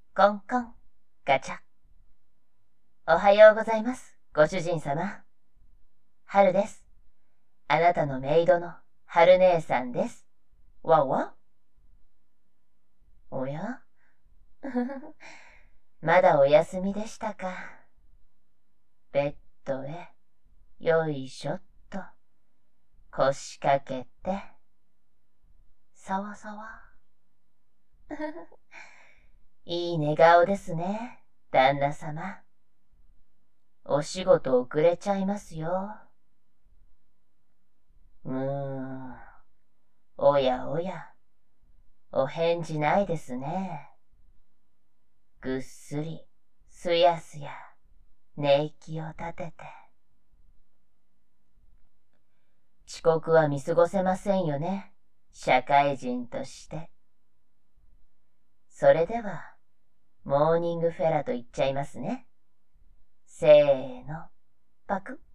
コンコン、ガチャ。おはようございます、ご主人様。春です。あなたのメイドの春姉さんです。わわ。おやまだお休みでしたか。ベッドへ、よいしょっと、腰掛けて、さわさわ。いい寝顔ですね、旦那様。お仕事遅れちゃいますよ。おやおや、お返事ないですね。ぐっすり、すやすや、寝息を立てて。遅刻は見過ごせませんよね、社会人として。それでは、モーニングフェラと言っちゃいますね。せーの、パクッ。